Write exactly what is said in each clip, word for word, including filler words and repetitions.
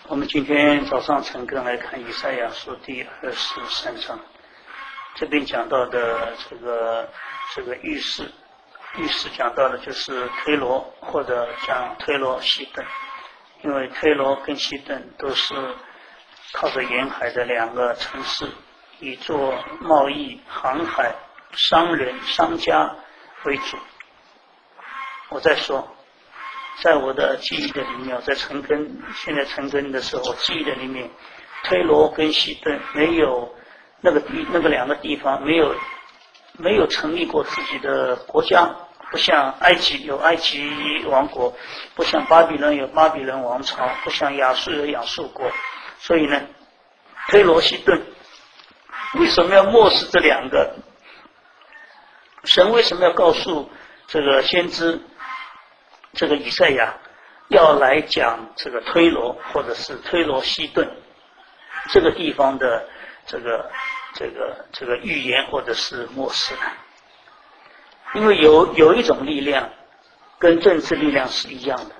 我们今天早上晨更来看以赛亚书第二十三章，这边讲到的这个这个预示，预示讲到的就是推罗或者讲推罗西顿，因为推罗跟西顿都是靠着沿海的两个城市，以做贸易、航海、商人、商家为主。我再说。在我的记忆的里面，在陈根现在陈根的时候，记忆的里面，推罗跟西顿没有那个地那个两个地方没有没有成立过自己的国家，不像埃及有埃及王国，不像巴比伦有巴比伦王朝，不像亚述有亚述国，所以呢，推罗西顿为什么要漠视这两个？神为什么要告诉这个先知？这个以赛亚要来讲这个推罗或者是推罗西顿这个地方的这个这个这个预言或者是漠视，因为有有一种力量跟政治力量是一样的，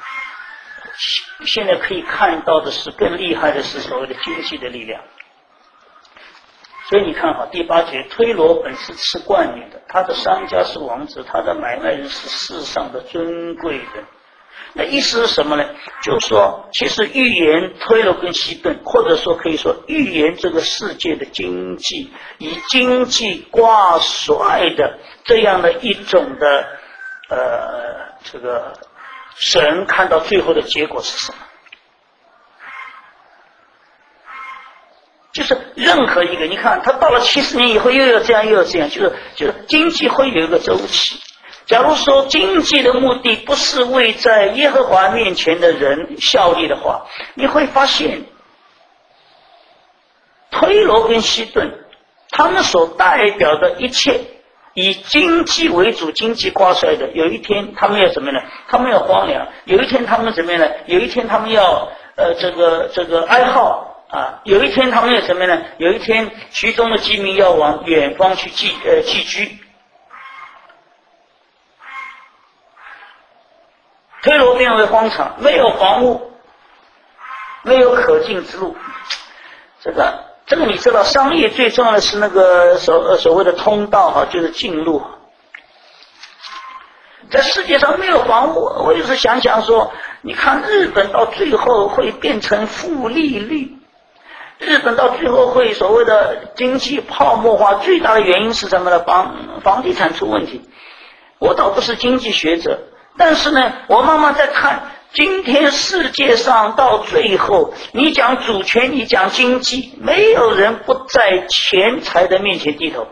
现在可以看到的是更厉害的是所谓的经济的力量。所以你看哈，第八节，推罗本是吃冠冕的，他的商家是王子，他的买卖人是世上的尊贵人。那意思是什么呢？就是说，其实预言推罗跟西顿，或者说可以说预言这个世界的经济，以经济挂帅的这样的一种的呃，这个神看到最后的结果是什么？就是任何一个，你看他到了七十年以后又有这样又有这样，就是就是经济会有一个周期。假如说经济的目的不是为在耶和华面前的人效力的话，你会发现推罗跟西顿他们所代表的一切以经济为主，经济挂帅的，有一天他们要怎么样呢？他们要荒凉，有一天他们怎么样呢？有一天他们要呃这个这个哀号。啊，有一天他们要什么呢？有一天其中的居民要往远方去寄呃寄居。推罗变为荒场，没有房屋，没有可进之路。这个这个你知道，商业最重要的是那个所所谓的通道哈，就是进路。在世界上没有房屋，我有时想想说，你看日本到最后会变成负利率。日本到最后会所谓的经济泡沫化，最大的原因是什么呢？房房地产出问题。我倒不是经济学者，但是呢，我慢慢在看，今天世界上到最后，你讲主权，你讲经济，没有人不在钱财的面前低头，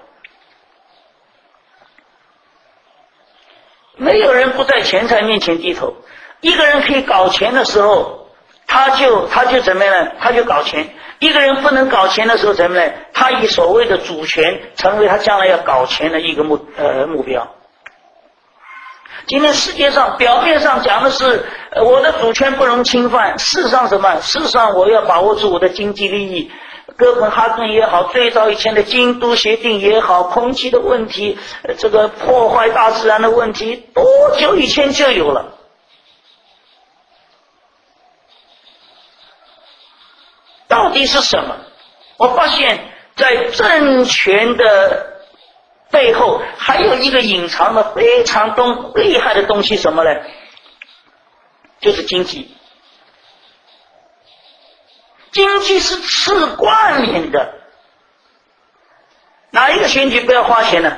没有人不在钱财面前低头。一个人可以搞钱的时候，他就他就怎么样呢？他就搞钱。一个人不能搞钱的时候怎么呢？他以所谓的主权成为他将来要搞钱的一个目呃目标。今天世界上表面上讲的是、呃、我的主权不容侵犯，事实上什么？事实上我要把握住我的经济利益。哥本哈根也好，最早以前的京都协定也好，空气的问题、呃、这个破坏大自然的问题，多久以前就有了。到底是什么？我发现在政权的背后还有一个隐藏的非常东厉害的东西，什么呢？就是经济。经济是吃冠冕的。哪一个选举不要花钱呢？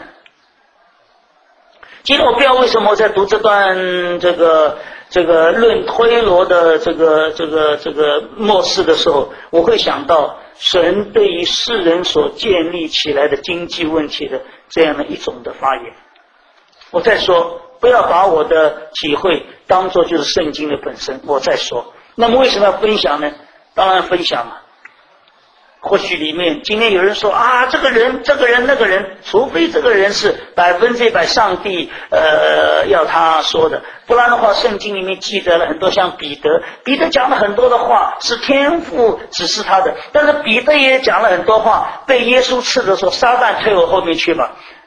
今天我不知道为什么我在读这段这个这个论推罗的这个这个这个末世的时候，我会想到神对于世人所建立起来的经济问题的这样的一种的发言。我再说，不要把我的体会当作就是圣经的本身。我再说，那么为什么要分享呢？当然分享嘛。或许里面今天有人说啊，这个人这个人那个人，除非这个人是百分之百上帝呃要他说的，不然的话圣经里面记载了很多，像彼得彼得讲了很多的话是天父指示他的，但是彼得也讲了很多话被耶稣斥责说撒旦退我后面去吧。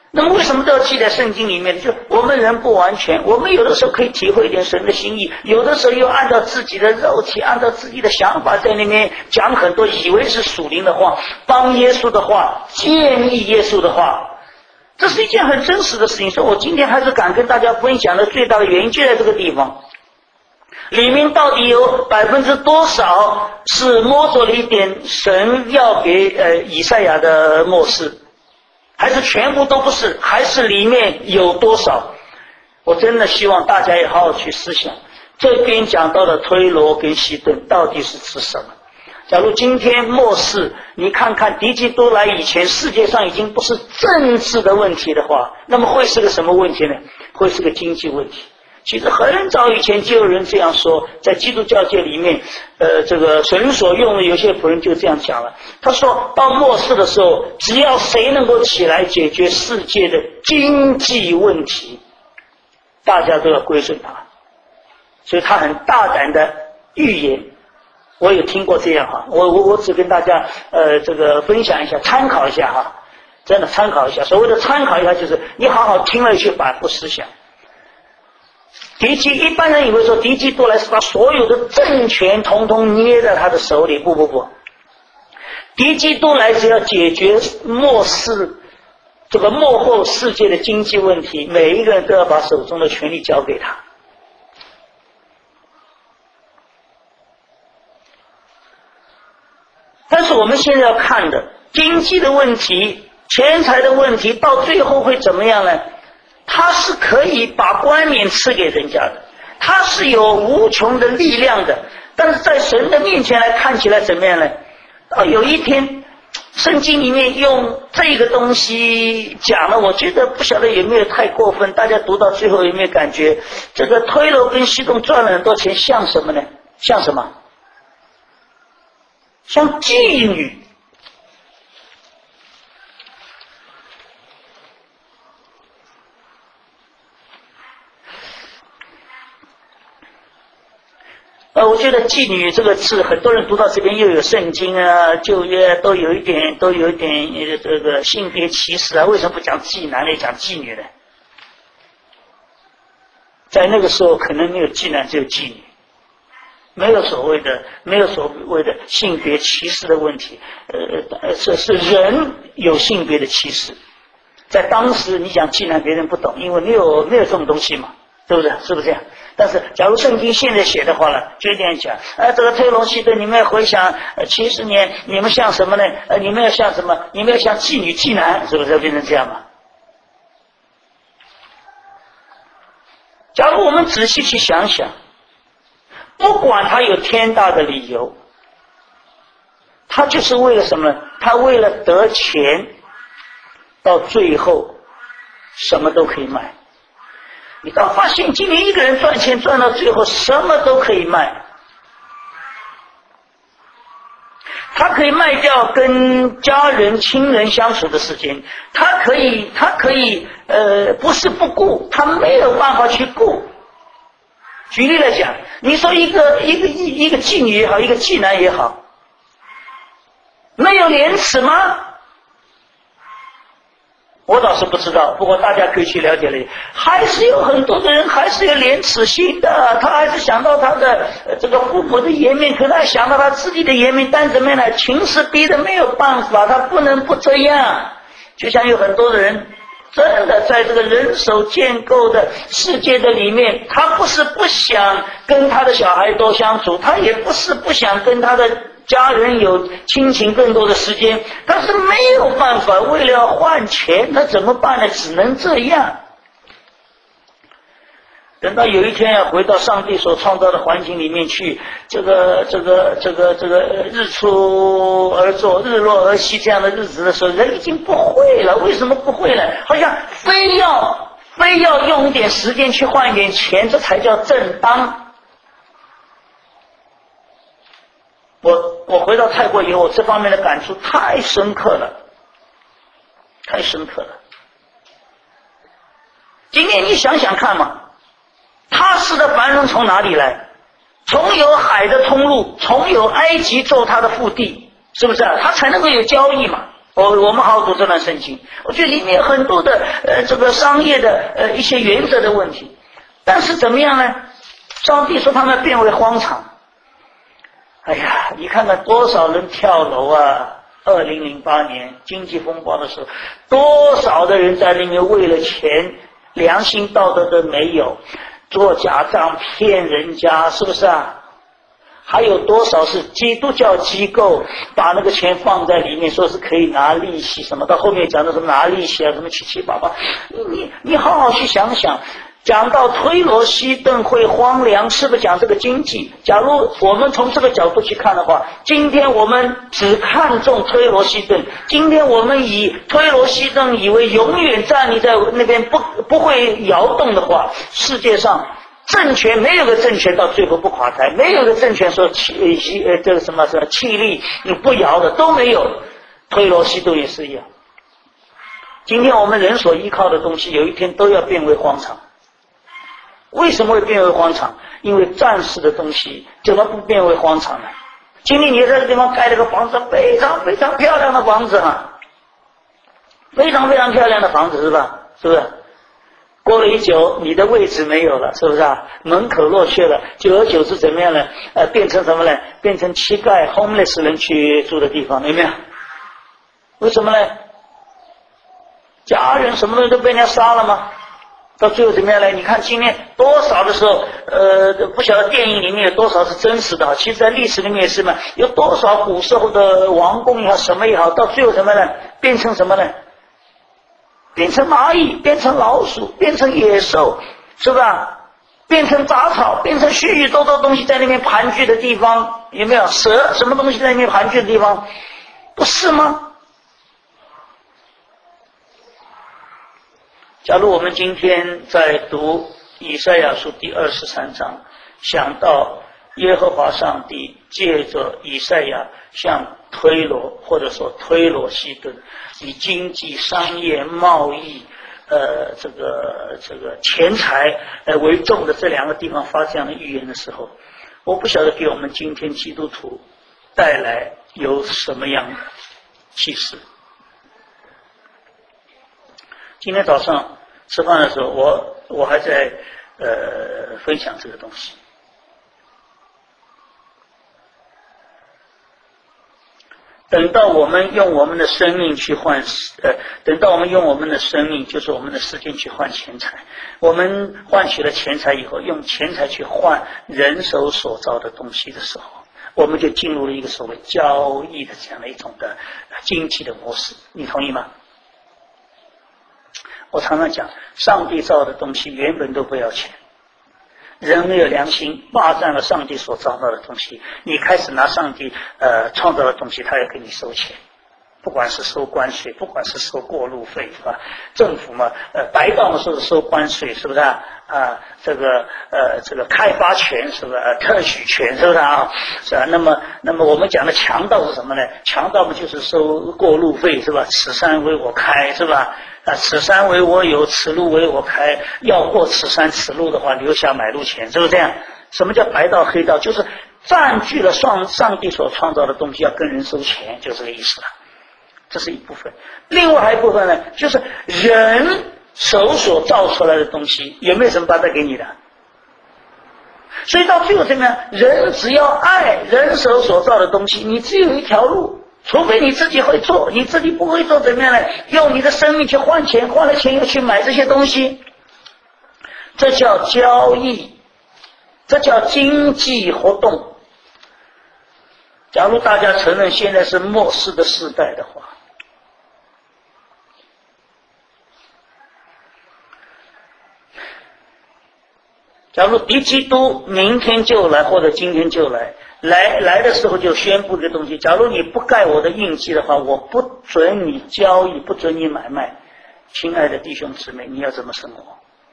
那么为什么都要记在圣经里面？就我们人不完全，我们有的时候可以体会一点神的心意，有的时候又按照自己的肉体，按照自己的想法在那边讲很多以为是属灵的话，帮耶稣的话，建议耶稣的话，这是一件很真实的事情。所以我今天还是敢跟大家分享的最大的原因就在这个地方，里面到底有百分之多少是摸着了一点神要给呃以赛亚的默示，还是全部都不是，还是里面有多少？我真的希望大家也好好去思想，这边讲到的推罗跟西顿到底是指什么？假如今天末世，你看看敌基督来以前，世界上已经不是政治的问题的话，那么会是个什么问题呢？会是个经济问题。其实很早以前就有人这样说，在基督教界里面，呃，这个神所用的有些仆人就这样讲了。他说到末世的时候，只要谁能够起来解决世界的经济问题，大家都要归顺他。所以他很大胆的预言，我有听过这样哈，我我我只跟大家呃这个分享一下，参考一下哈，真的参考一下。所谓的参考一下，就是你好好听了去反复思想。敌基一般人以为说敌基督来是把所有的政权统统捏在他的手里，不不不，敌基督来是要解决末世这个末后世界的经济问题，每一个人都要把手中的权力交给他。但是我们现在要看的经济的问题、钱财的问题，到最后会怎么样呢？他是可以把冠冕赐给人家的，他是有无穷的力量的，但是在神的面前来看起来怎么样呢？啊，有一天圣经里面用这个东西讲了，我觉得不晓得有没有太过分，大家读到最后有没有感觉这个推罗跟西顿赚了很多钱，像什么呢？像什么？像妓女。呃，我觉得妓女这个字，很多人读到这边又有圣经啊、旧约都有一点，都有一点这个性别歧视啊。为什么不讲妓男呢？讲妓女呢？在那个时候，可能没有妓男，只有妓女，没有所谓的没有所谓的性别歧视的问题。呃，是是人有性别的歧视。在当时，你讲妓男，别人不懂，因为没有没有这种东西嘛，是不是？是不是这样？但是假如圣经现在写的话呢，就这样讲，呃，这个推罗西顿，你们要回想呃七十年，你们像什么呢？呃，你们要像什么？你们要像妓女妓男，是不是要变成这样嘛？假如我们仔细去想想，不管他有天大的理由，他就是为了什么？他为了得钱，到最后什么都可以卖。你刚发现今年一个人赚钱赚到最后什么都可以卖，他可以卖掉跟家人亲人相处的时间，他可以他可以呃不是不顾，他没有办法去顾。举例来讲，你说一个一个一一个妓女也好，一个妓男也好，没有廉耻吗？我倒是不知道，不过大家可以去了解了。还是有很多的人还是有廉耻心的，他还是想到他的、呃、这个父母的颜面，可能还想到他自己的颜面，但怎么样呢？情势逼得没有办法，他不能不这样。就像有很多的人真的在这个人手建构的世界的里面，他不是不想跟他的小孩多相处，他也不是不想跟他的家人有亲情更多的时间，但是没有办法，为了换钱，那怎么办呢？只能这样。等到有一天要回到上帝所创造的环境里面去，这个这个这个这个日出而作，日落而息这样的日子的时候，人已经不会了。为什么不会呢？好像非要非要用一点时间去换一点钱，这才叫正当。我我回到泰国以后，这方面的感触太深刻了，太深刻了。今天你想想看嘛，他市的繁荣从哪里来？从有海的通路，从有埃及做他的腹地，是不是啊？他才能够有交易嘛。 我我们好好读这段圣经，我觉得里面有很多的呃这个商业的呃一些原则的问题，但是怎么样呢？上帝说他们变为荒场。哎呀，你看看多少人跳楼啊！二零零八年经济风暴的时候，多少的人在里面为了钱，良心道德都没有，做假账骗人家，是不是啊？还有多少是基督教机构把那个钱放在里面，说是可以拿利息什么，到后面讲的什么拿利息啊，什么七七八八，你你好好去想想。讲到推罗西顿会荒凉，是不是讲这个经济？假如我们从这个角度去看的话，今天我们只看重推罗西顿，今天我们以推罗西顿以为永远站立在那边不不会摇动的话，世界上政权没有个政权到最后不垮台，没有个政权说气呃这个什么什么气力你不摇的都没有，推罗西顿也是一样。今天我们人所依靠的东西，有一天都要变为荒场。为什么会变为荒场？因为暂时的东西怎么不变为荒场呢？今天你在这个地方盖了个房子，非常非常漂亮的房子啊，非常非常漂亮的房子是吧？是不是？过了一久，你的位置没有了，是不是啊？门可罗雀了，久而久之怎么样呢？呃，变成什么呢？变成乞丐 homeless 人去住的地方，有没有？为什么呢？家人什么东西都被人家杀了吗？到最后怎么样呢？你看今天多少的时候，呃，不晓得电影里面有多少是真实的，其实在历史里面也是嘛，有多少古时候的王宫也好，什么也好，到最后什么呢？变成什么呢？变成蚂蚁，变成老鼠，变成野兽，是吧？变成杂草，变成许许多多东西在那边盘踞的地方，有没有？蛇什么东西在那边盘踞的地方，不是吗？假如我们今天在读以赛亚书第二十三章，想到耶和华上帝借着以赛亚向推罗或者说推罗西顿以经济商业贸易呃这个这个钱财呃为重的这两个地方发这样的预言的时候，我不晓得给我们今天基督徒带来有什么样的启示。今天早上吃饭的时候，我我还在呃分享这个东西。等到我们用我们的生命去换，呃，等到我们用我们的生命，就是我们的时间去换钱财，我们换取了钱财以后，用钱财去换人手所造的东西的时候，我们就进入了一个所谓交易的这样的一种的经济的模式。你同意吗？我常常讲，上帝造的东西原本都不要钱，人没有良心，霸占了上帝所造造的东西，你开始拿上帝呃创造的东西，他要给你收钱，不管是收关税，不管是收过路费，是吧？政府嘛，呃，白道嘛，说是收关税，是不是啊？啊，这个呃，这个开发权是不是？呃、特许权是不是啊？是吧？那么，那么我们讲的强盗是什么呢？强盗不就是收过路费是吧？此山为我开是吧？啊，此山为我有，此路为我开。要过此山此路的话，留下买路钱，是不是这样？什么叫白道黑道？就是占据了上上帝所创造的东西，要跟人收钱，就这个意思了。这是一部分。另外还有一部分呢，就是人手所造出来的东西，有没有什么把它给你的？所以到最后怎么样？人只要爱人手所造的东西，你只有一条路。除非你自己会做，你自己不会做怎么样呢？用你的生命去换钱，换了钱又去买这些东西，这叫交易，这叫经济活动。假如大家承认现在是末世的时代的话，假如敌基督明天就来，或者今天就来，来来的时候就宣布这个东西，假如你不盖我的印记的话，我不准你交易，不准你买卖。亲爱的弟兄姊妹，你要怎么生活？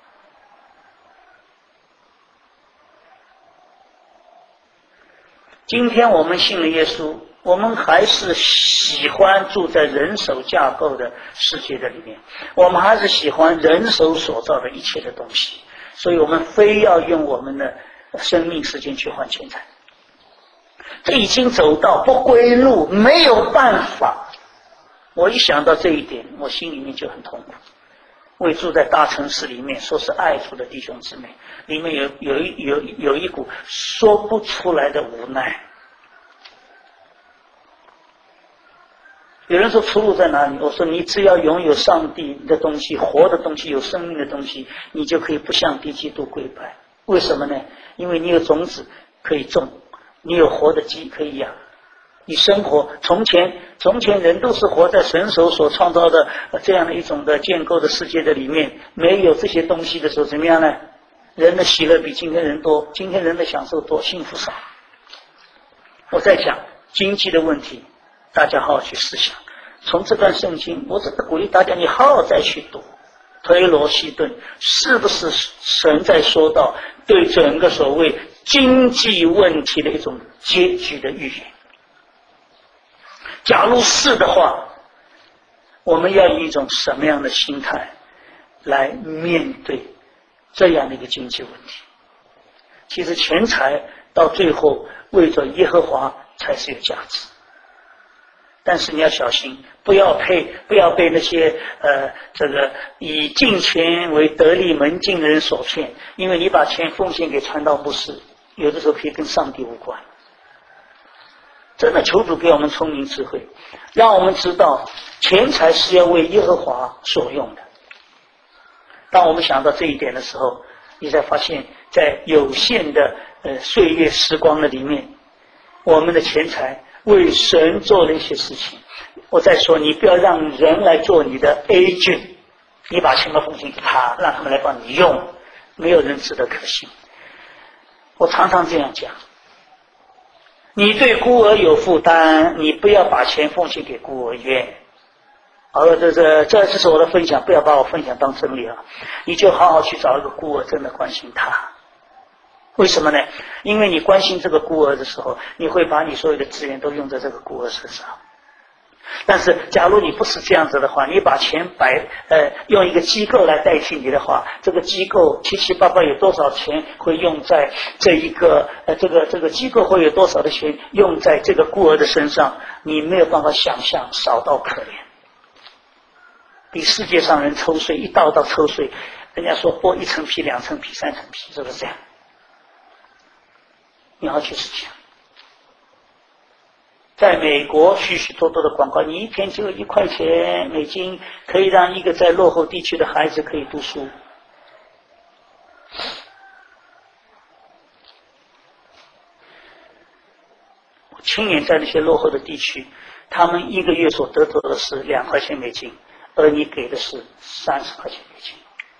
今天我们信了耶稣，我们还是喜欢住在人手架构的世界的里面，我们还是喜欢人手所造的一切的东西，所以我们非要用我们的生命时间去换钱财。这已经走到不归路，没有办法。我我一想到这一点，我心里面就很痛苦。为住在大城市里面，说是爱主的弟兄姊妹，里面有有一有有一股说不出来的无奈。有人说出路在哪里？我说你只要拥有上帝的东西，活的东西，有生命的东西，你就可以不向敌基督跪拜。为什么呢？因为你有种子可以种，你有活的鸡可以养。你生活，从前从前人都是活在神手所创造的这样的一种的建构的世界的里面，没有这些东西的时候怎么样呢？人的喜乐比今天人多，今天人的享受多，幸福少。我在讲经济的问题，大家好好去思想。从这段圣经，我只是鼓励大家，你好好再去读推罗西顿，是不是神在说到对整个所谓经济问题的一种结局的预言？假如是的话，我们要以一种什么样的心态来面对这样的一个经济问题？其实钱财到最后为着耶和华才是有价值，但是你要小心，不要被不要被那些呃这个以金钱为得力门径的人所骗，因为你把钱奉献给传道牧师，有的时候可以跟上帝无关。真的求主给我们聪明智慧，让我们知道钱财是要为耶和华所用的。当我们想到这一点的时候，你才发现在有限的呃岁月时光的里面，我们的钱财为神做了一些事情。我再说，你不要让人来做你的 agent， 你把钱奉献给他，让他们来帮你用，没有人值得可信。我常常这样讲，你对孤儿有负担，你不要把钱奉献给孤儿院。而这这这这是我的分享，不要把我分享当真理啊！你就好好去找一个孤儿，真的关心他。为什么呢？因为你关心这个孤儿的时候，你会把你所有的资源都用在这个孤儿身上。但是假如你不是这样子的话，你把钱摆呃用一个机构来代替你的话，这个机构七七八八有多少钱会用在这一个呃这个这个机构会有多少的钱用在这个孤儿的身上，你没有办法想象，少到可怜。比世界上人抽税一道道抽税，人家说剥一层皮两层皮三层皮，是不是这样？你要去思想。在美国许许多多的广告，你一天只有一块钱美金，可以让一个在落后地区的孩子可以读书。我亲眼在那些落后的地区，他们一个月所得到的是两块钱美金，而你给的是三十块钱美金。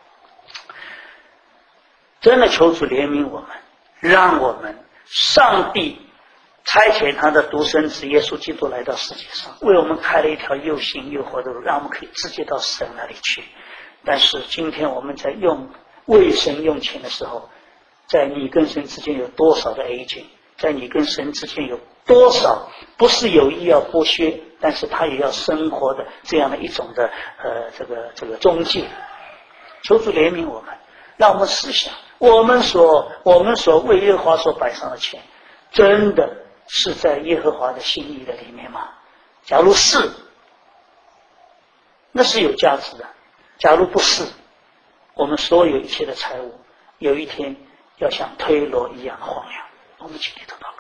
真的求主怜悯我们，让我们上帝差遣他的独生子耶稣基督来到世界上，为我们开了一条又新又活的路，让我们可以直接到神那里去。但是今天我们在用为神用钱的时候，在你跟神之间有多少的 agent， 在你跟神之间有多少不是有意要剥削，但是他也要生活的这样的一种的呃这个这个中介。求主怜悯我们，让我们思想，我们所我们所为耶和华所摆上的钱，真的是在耶和华的心意的里面吗？假如是，那是有价值的；假如不是，我们所有一切的财物，有一天要像推罗一样的荒凉。我们请你祷告。